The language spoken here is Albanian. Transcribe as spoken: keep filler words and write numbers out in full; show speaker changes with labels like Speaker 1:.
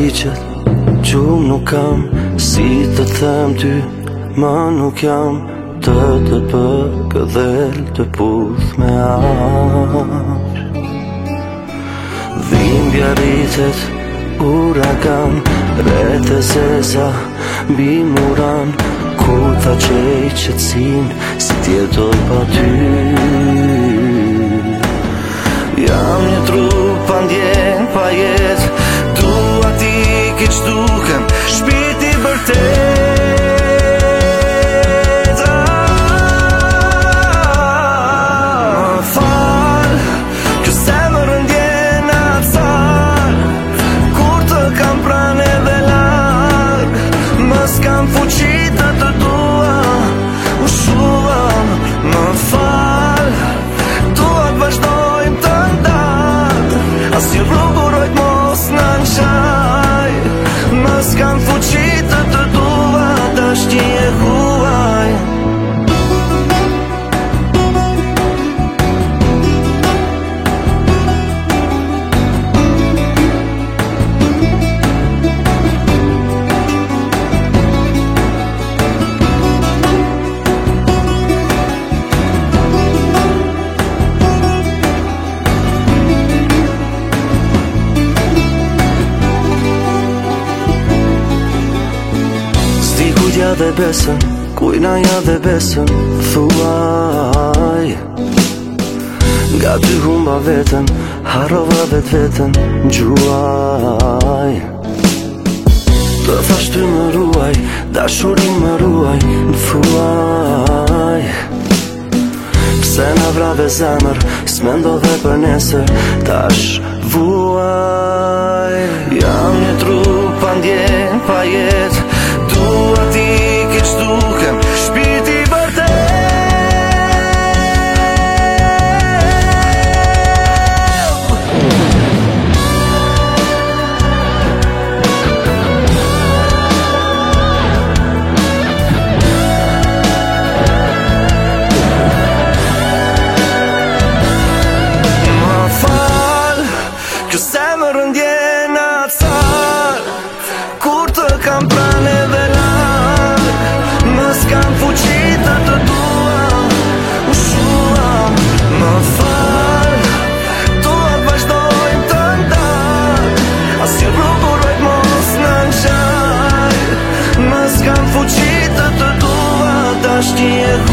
Speaker 1: liqet, gjumë nuk kam, si të them ty, ma nuk jam, të të për këdhel të puth me arë. Dhimbja rritet, uragan, rete zeza, mbi muran, ku ta qej qetsin, si tjetoj pa ty. Jam një trup pa ndjen, pa jet, dua ti ki qduken, shpiti bërtet. Ja dhe besën, kujna ja dhe besën, thuaj. Nga dy humba vetën, harova vet vetën, gjuaj. Të thash ty më ruaj, dashurin më ruaj, më thuaj. Pse na vrave zemër, s'mendove për nesër, tash vuaj. Jam një trup pa ndjen, pa jet, dua ti ki qdukem, shpiti bërtet. Ma fal, kjo zemër ndjen atë sar, kur të kam prane dhe s'kam fuqi të të dua, u shua, më fal, tuat vazhdojmë të ndarë, as një rrugurojt mos në nxaj, më s'kam fuqi të të dua, dash ti e